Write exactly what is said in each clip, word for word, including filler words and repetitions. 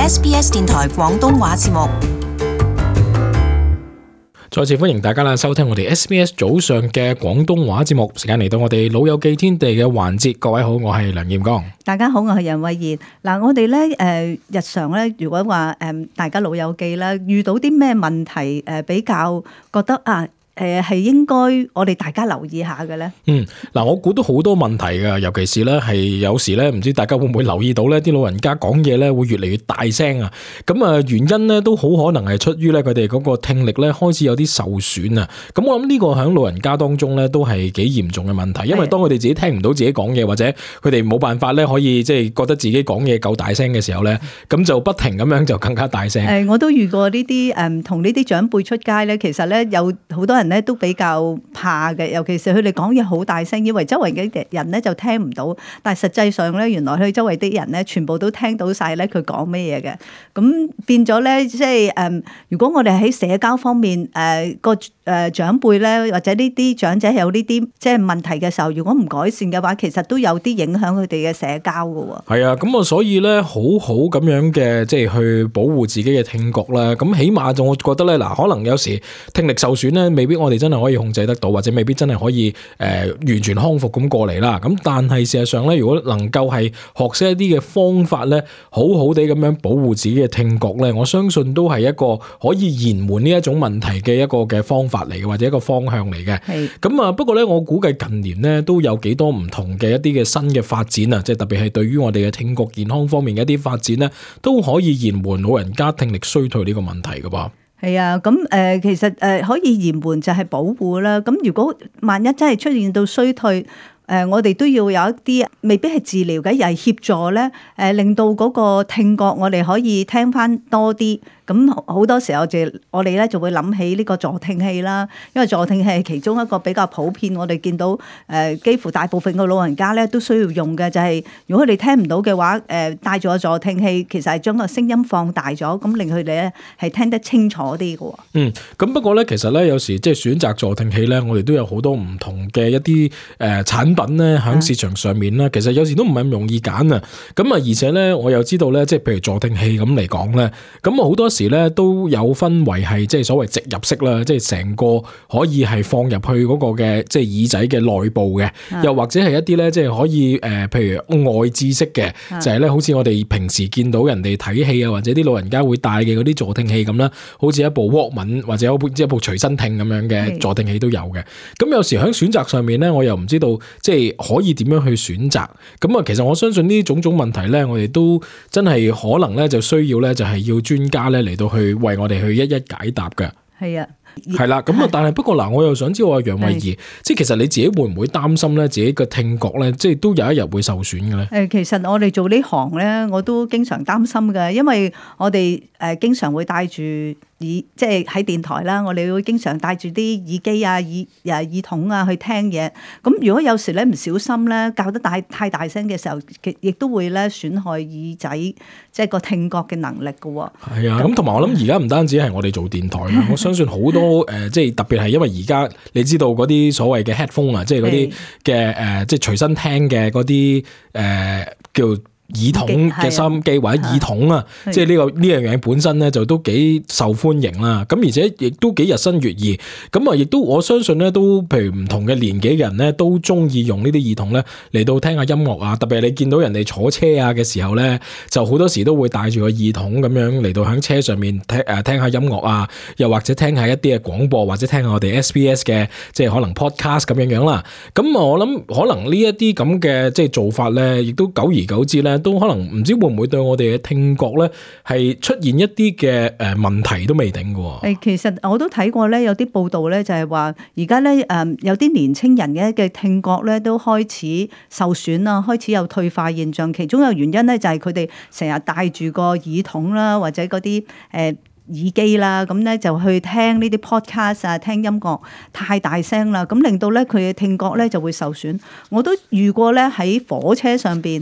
S B S 電台廣東話節目。 再次歡迎大家啦，收聽我哋 S B S 早上嘅廣東話節目。時間嚟到我哋老友記天地嘅環節，各位好，我係梁彥剛。 大家好，我係任慧妍。嗱，我哋咧誒日常咧，如果話誒大家老友記啦，遇到啲咩問題誒比較覺得啊？誒係應該我哋大家留意下嘅咧。嗯， 嗱，我估到好多問題㗎，尤其是咧係有時咧，唔知大家會唔會留意到咧，啲老人家講嘢咧會越嚟越大聲啊。咁啊原因咧都好可能係出於咧佢哋嗰個聽力咧開始有啲受損啊。咁我諗呢個喺老人家當中咧都係幾嚴重嘅問題，因為當佢哋自己聽唔到自己講嘢，或者佢哋冇辦法咧可以即係覺得自己講嘢夠大聲嘅時候咧，咁就不停咁樣就更加大聲。 誒，我都遇過呢啲誒同呢啲長輩出街咧，其實咧有好多人咧都比較怕嘅，尤其是佢哋講嘢好大聲，以為周圍嘅人咧就聽唔到，但係實際上咧，原來佢周圍啲人咧全部都聽到晒咧佢講咩嘢嘅。咁變咗咧，即係誒，如果我哋喺社交方面誒個誒長輩咧，或者呢啲長者有呢啲即係問題嘅時候，如果唔改善嘅話，其實都有啲影響佢哋嘅社交㗎喎。 係啊，咁啊，所以咧好好咁樣嘅，即係去保護自己嘅聽覺啦。咁起碼就我覺得咧，嗱，可能有時聽力受損咧，未必我哋真係可以控制得到，或者未必真係可以誒、呃、完全康復咁過嚟啦。咁但係事實上咧，如果能夠係學識一啲嘅方法咧，好好地咁樣保護自己嘅聽覺咧，我相信都係一個可以延緩呢一種問題嘅一個嘅方法嚟嘅，或者一個方向嚟嘅。係咁啊，不過咧，我估計近年咧都有幾多唔同嘅一啲嘅新嘅發展啊，即係特別係對於我哋嘅聽覺健康方面嘅一啲發展咧，都可以延緩老人家聽力衰退呢個問題噶噃。 係啊，咁誒其實誒可以延緩就係保護啦。咁如果萬一真係出現到衰退，誒我哋都要有一啲未必係治療嘅，而係協助咧，誒令到嗰個聽覺我哋可以聽翻多啲。咁好多時候就我哋咧就會諗起呢個助聽器啦，因為助聽器係其中一個比較普遍，我哋見到誒幾乎大部分嘅老人家咧都需要用嘅，就係如果佢哋聽唔到嘅話，誒帶住個助聽器，其實係將個聲音放大咗，咁令佢哋咧係聽得清楚啲嘅。嗯， 咁不過咧，其實咧有時即係選擇助聽器咧，我哋都有好多唔同嘅一啲誒產品咧喺市場上面咧，其實有時都唔係咁容易揀啊。咁啊，而且咧我又知道咧，即係譬如助聽器咁嚟講咧，咁啊好多時咧都有分為係即係所謂直入式啦，即係成個可以係放入去嗰個嘅即係耳仔嘅內部嘅，又或者係一啲咧即係可以誒，譬如外置式嘅，就係咧好似我哋平時見到人哋睇戲啊，或者啲老人家會戴嘅嗰啲助聽器咁啦，好似一部 Walkman 或者一部即係一部隨身聽咁樣嘅助聽器都有嘅。咁有時喺選擇上面咧，我又唔知道即係可以點樣去選擇。咁啊，其實我相信呢種種問題咧，我哋都真係可能咧就需要咧就係要專家咧嚟到去為我哋去一一解答嘅。 係啊， 係啦，咁啊，但係不過嗱，我又想知道阿楊慧儀，即係其實你自己會唔會擔心咧，自己嘅聽覺咧，即係都有一日會受損嘅咧？ 誒，其實我哋做呢行咧，我都經常擔心嘅，因為我哋誒經常會帶住耳，即係喺電台啦，我哋會經常帶住啲耳機啊、耳誒耳筒啊去聽嘢。咁如果有時咧唔小心咧，教得大太大聲嘅時候，亦都會咧損害耳仔即係個聽覺嘅能力嘅喎。係啊，咁同埋我諗而家唔單止係我哋做電台啦，我相信好多誒，即係特別係因為而家你知道嗰啲所謂嘅 headphone 啊，即係嗰啲嘅誒，即係隨身聽嘅嗰啲誒叫耳筒嘅收音機或者耳筒啊，即係呢個呢樣嘢本身咧就都幾受歡迎啦。咁而且亦都幾日新月異。咁啊，亦都我相信咧，都譬如唔同嘅年紀嘅人咧，都中意用呢啲耳筒咧嚟到聽下音樂啊。特別係你見到人哋坐車啊嘅時候咧，就好多時都會帶住個耳筒咁樣嚟到喺車上面聽誒聽下音樂啊，又或者聽下一啲嘅廣播，或者聽下我哋 S B S 嘅即係可能 podcast 咁樣樣啦。咁啊，我諗可能呢一啲咁嘅即係做法咧，亦都久而久之咧。都可能唔知會唔會對我哋嘅聽覺咧係出現一啲嘅誒問題都未定嘅。 誒，其實我都睇過咧，有啲報道咧就係話，而家咧誒有啲年青人嘅嘅聽覺咧都開始受損啦，開始有退化現象。其中有原因咧就係佢哋成日戴住個耳筒啦，或者嗰啲誒耳機啦，咁咧就去聽呢啲 podcast 啊，聽音樂太大聲啦，咁令到咧佢嘅聽覺咧就會受損。我都遇過咧喺火車上邊。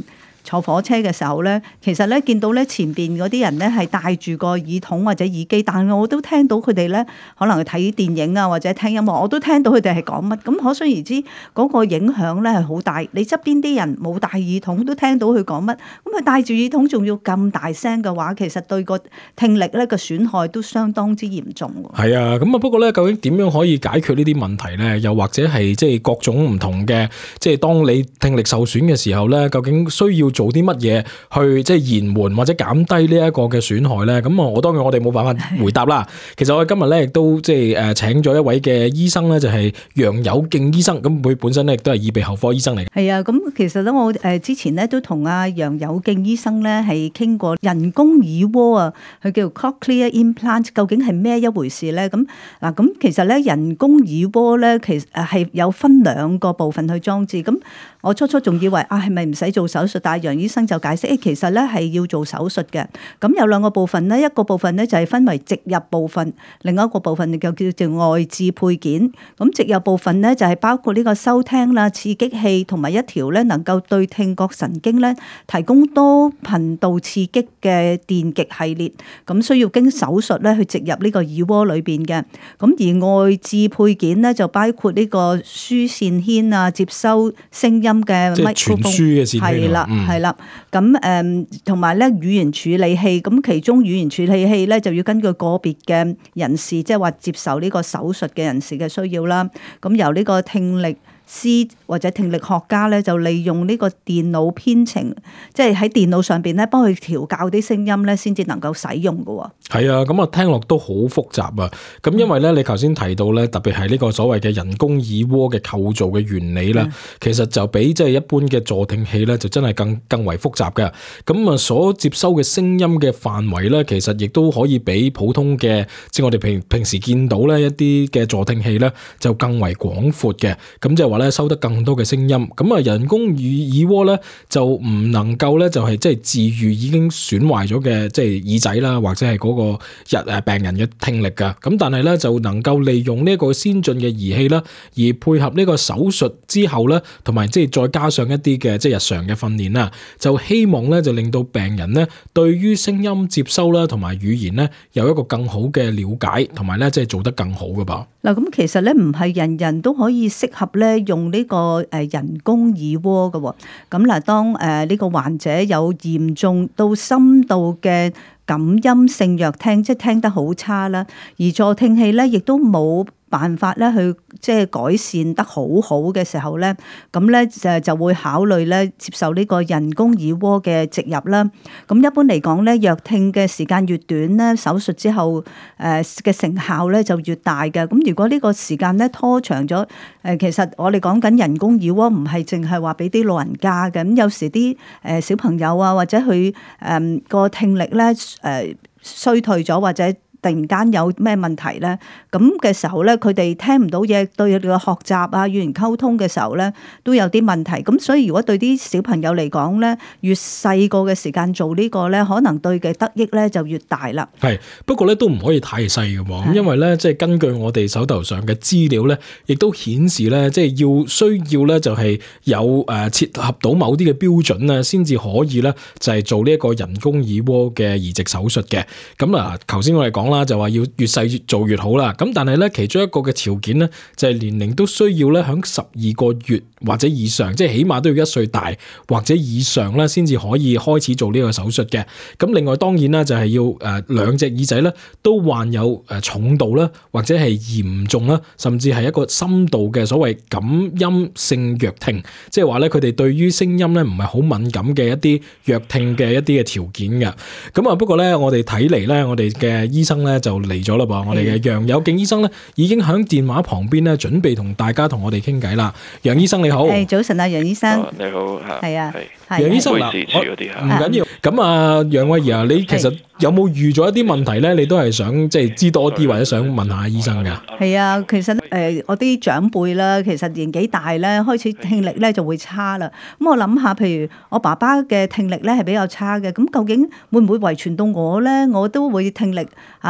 坐火車嘅時候咧，其實咧見到咧前邊嗰啲人咧係戴住個耳筒或者耳機，但係我都聽到佢哋咧可能去睇電影啊或者聽音樂，我都聽到佢哋係講乜。咁可想而知嗰個影響咧係好大。你側邊啲人冇戴耳筒都聽到佢講乜，咁佢戴住耳筒仲要咁大聲嘅話，其實對個聽力咧個損害都相當之嚴重。 係啊，咁啊不過咧，究竟點樣可以解決呢啲問題咧？又或者係即係各種唔同嘅，即係當你聽力受損嘅時候咧，究竟需要做啲乜嘢去即係延緩或者減低呢一個嘅損害咧？咁啊，我當然我哋冇辦法回答啦。其實我哋今日咧亦都即係誒請咗一位嘅醫生咧，就係楊有敬醫生。咁佢本身咧亦都係耳鼻喉科醫生嚟嘅。 係啊，咁其實咧我誒之前咧都同阿楊有敬醫生咧係傾過人工耳蝸啊，佢叫 cochlear implant， 究竟係咩一回事咧？咁嗱，咁其實咧人工耳蝸咧，其實誒係有分兩個部分去裝置。咁我初初仲以為啊係咪唔使做手術，但係楊醫生就解釋，誒其實咧係要做手術嘅。咁有兩個部分咧，一個部分咧就係分為植入部分，另一個部分就叫做外置配件。咁植入部分咧就係包括呢個收聽啦、刺激器同埋一條咧能夠對聽覺神經咧提供多頻道刺激嘅電極系列，咁需要經手術咧去植入呢個耳蝸裏邊嘅。咁而外置配件咧就包括呢個輸線牽啊，接收聲音嘅 microphone， 傳輸嘅線牽， 係啦係啦。咁誒同埋咧語言處理器，咁其中語言處理器咧就要根據個別嘅人士，即係話接受呢個手術嘅人士嘅需要啦。咁由呢個聽力師或者聽力學家咧，就利用呢個電腦編程，即係喺電腦上邊咧幫佢調校啲聲音咧，先至能夠使用嘅喎。 係啊，咁啊聽落都好複雜啊。咁因為咧，你頭先提到咧，特別係呢個所謂嘅人工耳蝸嘅構造嘅原理啦，嗯、其實就比即係一般嘅助聽器咧，就真係更更為複雜嘅。咁啊，所接收嘅聲音嘅範圍咧，其實亦都可以比普通嘅，即係我哋平平時見到咧一啲嘅助聽器咧，就更為廣闊嘅。咁即係話咧，收得更多嘅聲音。咁啊，人工耳耳蝸咧就唔能夠咧，就係即係治癒已經損壞咗嘅即係耳仔啦，或者係嗰個日誒病人嘅聽力噶。咁但係咧就能夠利用呢一個先進嘅儀器啦，而配合呢個手術之後咧，同埋即係再加上一啲嘅即係日常嘅訓練啦，就希望咧就令到病人咧對於聲音接收啦同埋語言咧有一個更好嘅了解，同埋咧即係做得更好噶噃。 嗱，咁其實咧唔係人人都可以適合咧用呢個誒人工耳蝸嘅喎。咁嗱，當誒呢個患者有嚴重到深度嘅感音性弱聽，即係聽得好差啦，而助聽器咧亦都冇辦法咧去即係改善得好好嘅時候咧，咁咧就就會考慮咧接受呢個人工耳蝸嘅植入啦。咁一般嚟講咧，弱聽嘅時間越短咧，手術之後誒嘅成效咧就越大嘅。咁如果呢個時間咧拖長咗，誒其實我哋講緊人工耳蝸唔係淨係話俾啲老人家嘅，咁有時啲誒小朋友啊或者佢誒個聽力咧誒衰退咗或者突然間有咩問題咧？咁嘅時候咧，佢哋聽唔到嘢，對佢哋嘅學習啊、語言溝通嘅時候咧，都有啲問題。咁所以如果對啲小朋友嚟講咧，越細個嘅時間做呢個咧，可能對嘅得益咧就越大啦。係， 不過咧都唔可以太細嘅喎，因為咧即係根據我哋手頭上嘅資料咧，亦都顯示咧，即係要需要咧就係有誒切合到某啲嘅標準啊，先至可以咧就係做呢一個人工耳蝸嘅移植手術嘅。咁嗱，頭先我哋講就話要越細越做越好啦，咁但係咧其中一個嘅條件咧就係年齡都需要咧響十二個月或者以上，即係起碼都要一歲大或者以上咧先至可以開始做呢個手術嘅。咁另外當然啦就係要誒兩隻耳仔咧都患有誒重度啦或者係嚴重啦，甚至係一個深度嘅所謂感音性弱聽，即係話咧佢哋對於聲音咧唔係好敏感嘅一啲弱聽嘅一啲嘅條件嘅。咁啊不過咧我哋睇嚟咧我哋嘅醫生咧就嚟咗啦噃，我哋嘅楊有敬醫生咧已經喺電話旁邊咧準備同大家同我哋傾偈啦。楊醫生你好。 係早晨啊，楊醫生。 哦、你好嚇。係啊。 楊醫生嗱，唔緊要。咁啊，楊慧儀啊，你其實有冇預咗一啲問題咧？你都係想即係知多啲，或者想問下醫生㗎？ 係啊，其實誒、呃，我啲長輩啦，其實年紀大咧，開始聽力咧就會差啦。咁我諗下，譬如我爸爸嘅聽力咧係比較差嘅，咁究竟會唔會遺傳到我咧？我都會聽力啊，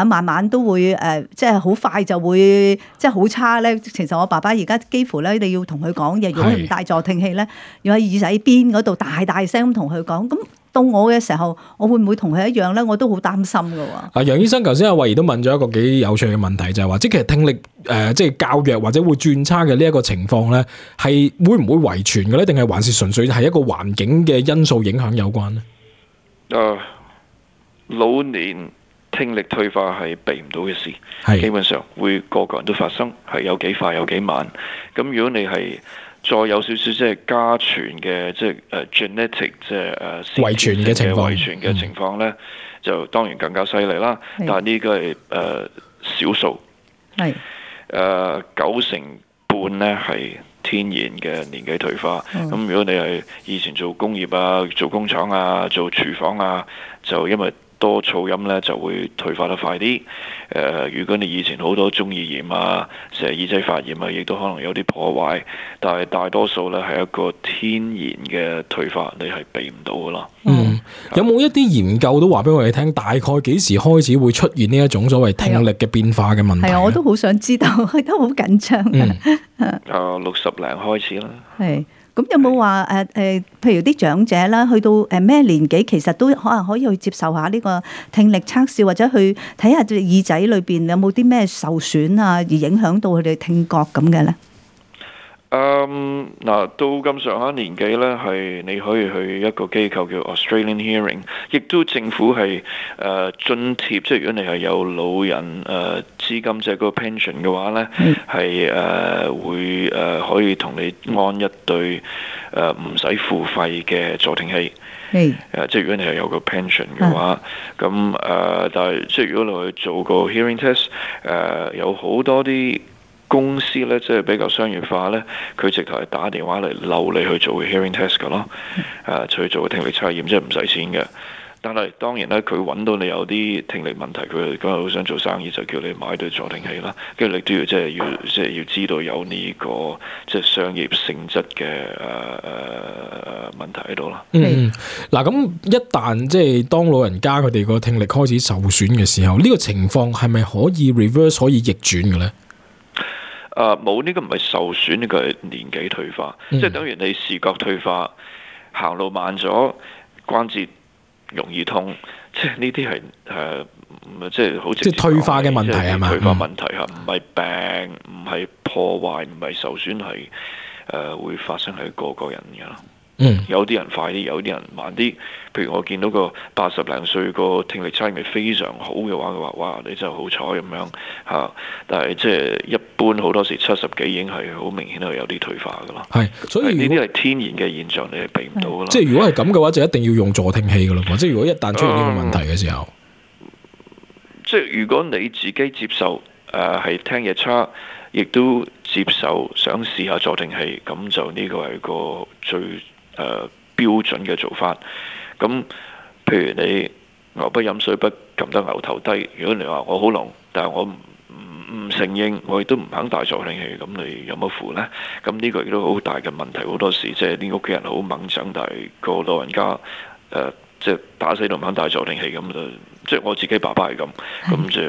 下慢慢都會誒，即係好快就會即係好差咧。其實我爸爸而家幾乎咧，你要同佢講嘢，如果唔戴助聽器咧，要喺耳仔邊嗰度大大聲咁同佢講。咁到我嘅時候，我會唔會同佢一樣咧？我都好擔心㗎喎。啊， 楊醫生，頭先阿慧怡都問咗一個幾有趣嘅問題，就係話，即係其實聽力誒、呃，即係較弱或者會轉差嘅呢一個情況咧，係會唔會遺傳嘅咧？定係還是純粹係一個環境嘅因素影響有關咧？ 誒、呃，老年聽力退化係避唔到嘅事，基本上會個個人都發生，係有幾快有幾慢。咁如果你係再有少少即係家傳嘅，即係誒 genetic 即係誒遺傳嘅情況， 遺傳嘅情況咧，嗯、就當然更加犀利啦。但係呢個係誒少數，係誒九成半咧係天然嘅年紀退化。咁、嗯、如果你係以前做工業啊、做工廠啊、做廚房啊，就因為多噪音咧就會退化得快啲。誒、呃，如果你以前好多中耳炎啊、成日耳仔發炎啊，亦都可能有啲破壞。但係大多數咧係一個天然嘅退化，你係避唔到噶啦。 嗯，有冇一啲研究都話俾我哋聽，大概幾時開始會出現呢一種所謂聽力嘅變化嘅問題？係啊， 我都好想知道，都好緊張嘅。 嗯、啊，六十零開始啦。係。 咁有冇話誒誒，譬如啲長者啦，去到誒咩年紀，其實都可能可以去接受下呢個聽力測試，或者去睇下隻耳仔裏邊有冇啲咩受損啊，而影響到佢哋聽覺咁嘅咧？ 嗯，嗱，到咁上下年紀咧，係你可以去一個機構叫 Australian Hearing， 亦都政府係誒、呃、津貼，即係如果你係有老人誒、呃、資金即係嗰個 pension 嘅話咧，係誒、呃、會誒、呃、可以同你安一對誒唔使付費嘅助聽器。誒、呃，即係如果你係有個 pension 嘅話，咁誒、呃，但係即係如果你去做個 hearing test，誒、呃、有好多啲公司咧，即係比較商業化咧，佢直頭係打電話嚟溜你去做 hearing test 噶咯，誒、啊，去做聽力測驗，即係唔使錢嘅。但係當然咧，佢揾到你有啲聽力問題，佢咁好想做生意，就叫你買對助聽器啦。跟住你都要即係要即係要知道有呢、這個即係商業性質嘅誒誒問題喺度啦。 嗯，嗱咁一旦即係當老人家佢哋個聽力開始受損嘅時候，呢、這個情況係咪可以 reverse 可以逆轉嘅咧？ 誒冇，呢個唔係受損，呢個係年紀退化，嗯、即係等於你視覺退化，行路慢咗，關節容易痛，即係呢啲係誒，即係好直接。即係退化嘅問題係嘛？退化問題嚇，唔係病，唔係破壞，唔係受損，係誒、呃、會發生喺個個人嘅。嗯，有啲人快啲，有啲人慢啲。譬如我見到個八十零歲個聽力測驗非常好嘅話，佢話：哇，你真係好彩咁樣嚇。但係即係一般好多時七十幾已經係好明顯係有啲退化噶啦。係，所以呢啲係天然嘅現象，你係避唔到噶啦。即係如果係咁嘅話，就一定要用助聽器噶啦。即係如果一旦出現呢個問題嘅時候，嗯、即係如果你自己接受誒係、呃、聽嘢差，亦都接受想試下助聽器，咁就呢個係個最誒、呃、標準嘅做法，咁譬如你牛不飲水不撳得牛頭低。如果你話我好聾，但係我唔唔承認，我亦都唔肯戴助聽器，咁你有乜符呢？咁呢個亦都好大嘅問題。好多時即係啲屋企人好猛整，但係個老人家誒、呃、即係打死都唔肯戴助聽器，咁就即係我自己爸爸係咁，咁就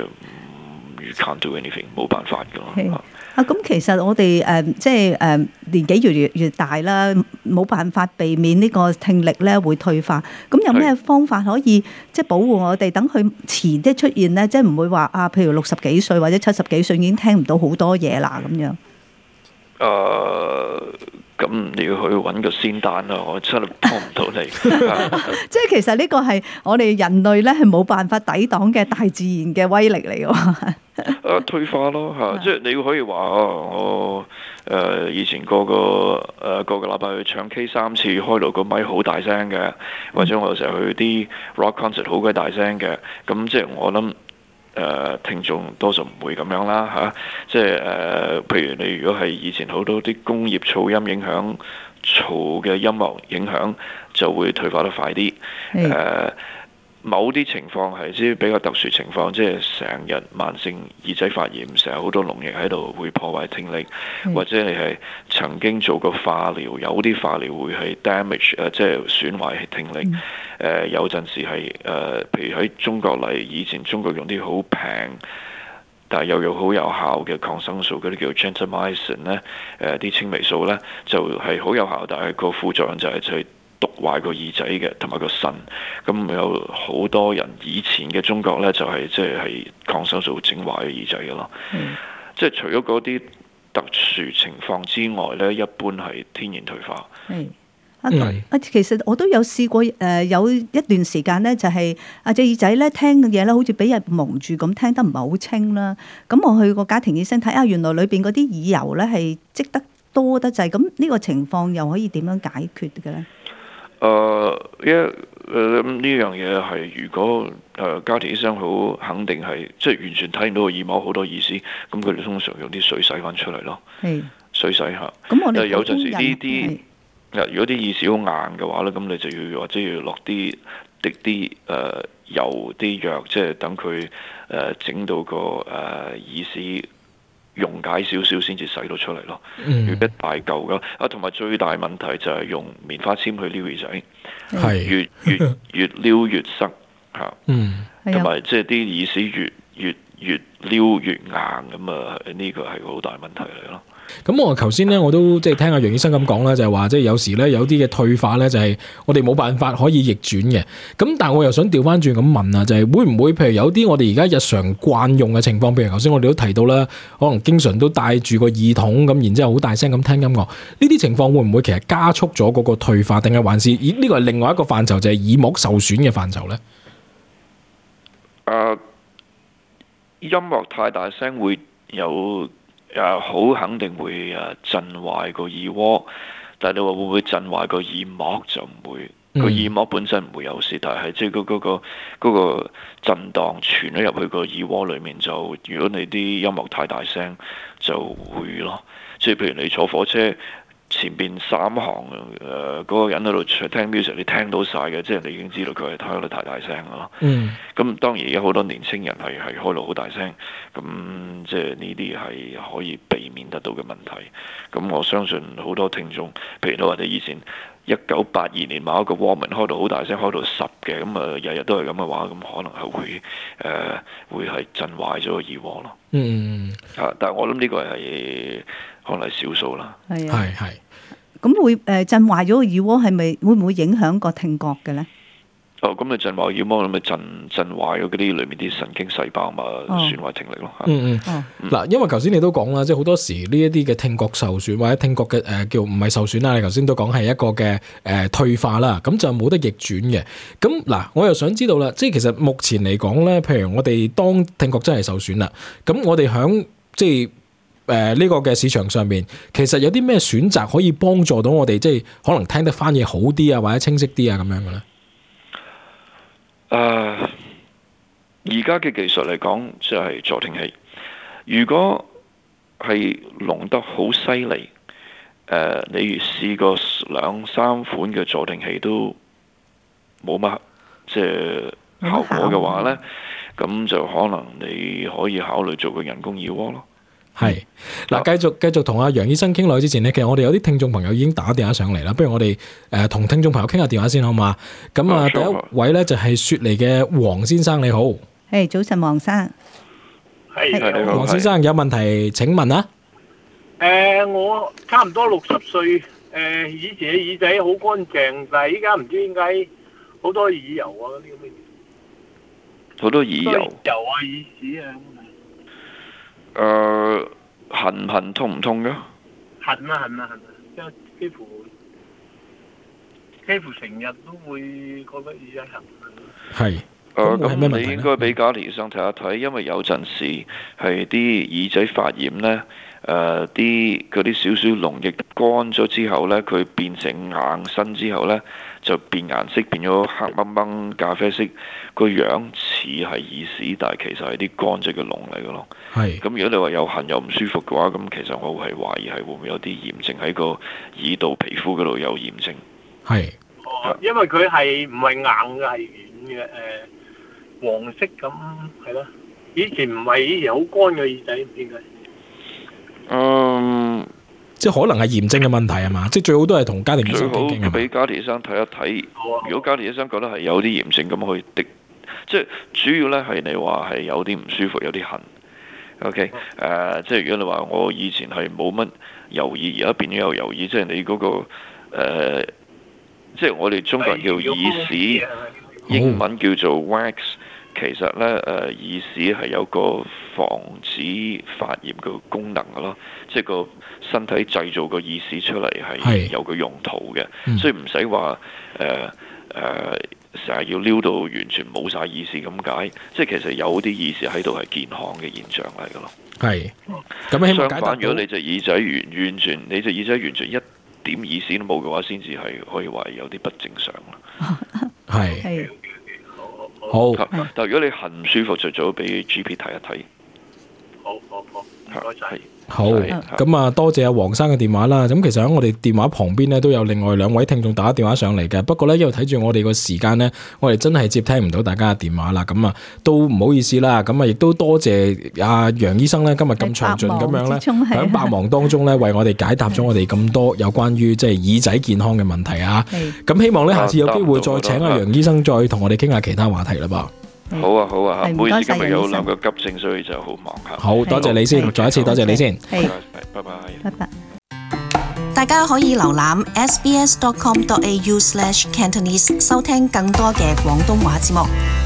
you can't do anything， 冇辦法㗎咯。 啊，咁其實我哋誒、呃、即係誒、呃、年紀越嚟越越大啦，冇辦法避免呢個聽力咧會退化。咁有咩方法可以即係保護我哋，等佢遲啲出現咧，即係唔會話啊，譬如六十幾歲或者七十幾歲已經聽唔到好多嘢啦咁樣。 誒、uh，咁你要去揾個仙丹啦，我真係幫唔到你。 即係其實呢個係我哋人類咧係冇辦法抵擋嘅大自然嘅威力嚟㗎。 誒退化咯嚇，即係你可以話我誒、呃、以前個個誒、呃、個個禮拜去唱 K 三次，開到個咪好大聲嘅，或者我有時候去啲 rock concert 好鬼大聲嘅，咁即係我諗。誒、呃、聽眾多數唔會咁樣啦嚇、啊，即係誒、呃，譬如你如果係以前好多啲工業噪音影響，嘈嘅音樂影響，就會退化得快啲。誒、呃， 某啲情況係即係比較特殊情況，即係成日慢性耳仔發炎，成日好多膿液喺度會破壞聽力，嗯、或者你係曾經做過化療，有啲化療會係 damage 誒、呃，即係損壞聽力。誒、嗯呃、有陣時係誒、呃，譬如喺中國嚟，以前中國用啲好平，但係又有好有效嘅抗生素，嗰啲叫 gentamicin 咧，誒啲青霉素咧就係、是、好有效，但係個副作用就係去毒壞個耳仔嘅，同埋個腎。咁有好多人以前嘅中國咧，就係即係抗生素整壞個耳仔嘅咯。嗯、即係除咗嗰啲特殊情況之外咧，一般係天然退化。 嗯啊，啊，其實我都有試過，誒、呃、有一段時間咧，就係啊隻耳仔咧聽嘅嘢咧，好似俾人蒙住咁，聽得唔係好清啦。咁我去個家庭醫生睇，啊原來裏邊嗰啲耳油咧係積得多得滯，咁呢個情況又可以點樣解決嘅咧？ 誒一誒呢樣嘢係如果誒、呃、家庭醫生好肯定係即係完全睇唔到個耳膜好多意思，咁佢哋通常用啲水洗翻出嚟咯。係是水洗下。咁我哋有陣時呢啲。如果啲耳屎好硬嘅話咧，咁你就要或者要落啲滴啲誒、呃、油啲藥，即係等佢誒整到個誒、呃、耳屎溶解少少先至洗到出嚟咯。嗯、如果一大嚿噶，啊同埋最大問題就係用棉花籤去撩耳仔，係越越越撩越塞嚇。嗯，同埋即係啲耳屎越越越撩越硬咁啊！呢個係個好大問題嚟咯。 咁我頭先咧，我都即係聽阿楊醫生咁講啦，就係話即係有時咧有啲嘅退化咧，就係我哋冇辦法可以逆轉嘅。咁但係我又想調翻轉咁問啊，就係、是、會唔會譬如有啲我哋而家日常慣用嘅情況，譬如頭先我哋都提到啦，可能經常都戴住個耳筒咁，然之後好大聲咁聽音樂，呢啲情況會唔會其實加速咗嗰個退化，定係還是咦呢個係另外一個範疇，就係、是、耳膜受損嘅範疇咧？ 誒、uh, 音樂太大聲會有。誒好肯定會誒震壞個耳窩，但係你話會唔會震壞個耳膜就唔會，個、嗯、耳膜本身唔會有事，但係即係嗰嗰個嗰、嗰個震盪傳咗入去個耳窩裡面就，如果你啲音樂太大聲就會咯，即係譬如你坐火車。前邊三行誒嗰、呃那個人喺度聽 music，你聽到晒嘅，即係你已經知道佢係開到太大聲咯。嗯。咁當然而家好多年青人係係開到好大聲，咁即係呢啲係可以避免得到嘅問題。咁我相信好多聽眾，譬如你話你以前一九八二年某一個 Walkman 開到好大聲，開到十嘅，咁啊日日都係咁嘅話，咁可能係會誒、呃、會係震壞咗個耳窩咯。嗯。啊！但係我諗呢個係。可能係少數啦， 係啊，係係。咁會誒震壞咗個耳窩，係咪會唔會影響個聽覺嘅咧？ 哦，咁你震壞耳膜，咁咪震震壞咗嗰啲裏面啲神經細胞嘛，損壞聽力咯。嗯嗯。 嗱，因為頭先你都講啦，即係好多時呢一啲嘅聽覺受損或者聽覺嘅誒叫唔係受損啦，你頭先都講係一個嘅誒退化啦，咁就冇得逆轉嘅。咁嗱，我又想知道啦，即係其實目前嚟講咧，譬如我哋當聽覺真係受損啦，咁我哋響即係。誒呢、呃這個嘅市場上面，其實有啲咩選擇可以幫助到我哋，即係可能聽得翻嘢好啲啊，或者清晰啲啊咁樣嘅咧？ 誒，而家嘅技術嚟講，就係助聽器。如果係聾得好犀利，誒、呃，你試過兩三款嘅助聽器都冇乜即係效果嘅話咧，咁就可能你可以考慮做個人工耳蝸咯。係嗱，繼續繼續同阿楊醫生傾落去之前咧，其實我哋有啲聽眾朋友已經打電話上嚟啦，不如我哋誒同聽眾朋友傾下電話先好嘛？咁啊，第一位咧就係雪梨嘅黃先生，你好。 係早晨，黃生。 係你好，黃先生有問題請問啊？ 誒，我差唔多六十歲，誒，以前嘅耳仔好乾淨，但係依家唔知點解好多耳油啊，嗰啲咁嘅嘢。 好多耳油。 油啊，耳屎啊。 誒、呃，痕唔痕痛唔痛嘅？ 痕啊痕啊痕啊，即係幾乎幾乎成日都會覺得耳仔痕。 係。 誒，咁你應該俾家庭醫生睇一睇，因為有陣時係啲耳仔發炎咧，誒啲嗰啲少少膿液乾咗之後咧，佢變成硬身之後咧，就變顏色變咗黑掹掹咖啡色，個樣似係耳屎，但係其實係啲乾咗嘅膿嚟嘅咯。係。咁如果你話有痕又唔舒服嘅話，咁其實我係懷疑係會唔會有啲炎症喺個耳道皮膚嗰度有炎症。 係。 哦，因為佢係唔係硬嘅，係軟嘅誒、呃、黃色咁係咯。以前唔係，以前好乾嘅耳仔，唔知點解。 嗯， 即係可能係炎症嘅問題係嘛？即係最好都係同家庭醫生傾傾。 最好俾家庭醫生睇一睇。如果家庭醫生覺得係有啲炎症咁，去滴，即係主要咧係你話係有啲唔舒服，有啲痕。OK，誒、呃，即係如果你話我以前係冇乜油耳，而家變咗有油耳，即係你嗰、那個、呃、即係我哋中國人叫耳屎，英文叫做 wax。其實咧，誒、呃、耳屎係有個防止發炎嘅功能嘅咯，即係個身體製造個耳屎出嚟係有個用途嘅，嗯、所以唔使話誒誒成日要撩到完全冇晒耳屎咁解，即係其實有啲耳屎喺度係健康嘅現象嚟嘅咯。係，咁相反，如果你隻耳仔完完全，你隻耳仔完全一點耳屎都冇嘅話，先至係可以話有啲不正常咯。係。好，但係如果你痕唔舒服，就最好俾 G P 睇一睇。 好好好，唔該晒。 好，咁啊，多謝阿黃生嘅電話啦。咁其實喺我哋電話旁邊咧，都有另外兩位聽眾打電話上嚟嘅。不過咧，因為睇住我哋個時間咧，我哋真係接聽唔到大家嘅電話啦。咁啊，都唔好意思啦。咁啊，亦都多謝阿楊醫生咧，今日咁詳盡咁樣咧，喺百忙當中咧，為我哋解答咗我哋咁多有關於即係耳仔健康嘅問題啊。咁希望咧，下次有機會再請阿楊醫生再同我哋傾下其他話題啦噃。 好啊好啊，唔好意思，今日有兩個急症，所以就好忙下。 好多謝你先，再一次多謝你先。 拜拜， 拜拜。 大家可以瀏覽 s b s dot com dot a u slash cantonese 收聽更多嘅廣東話節目。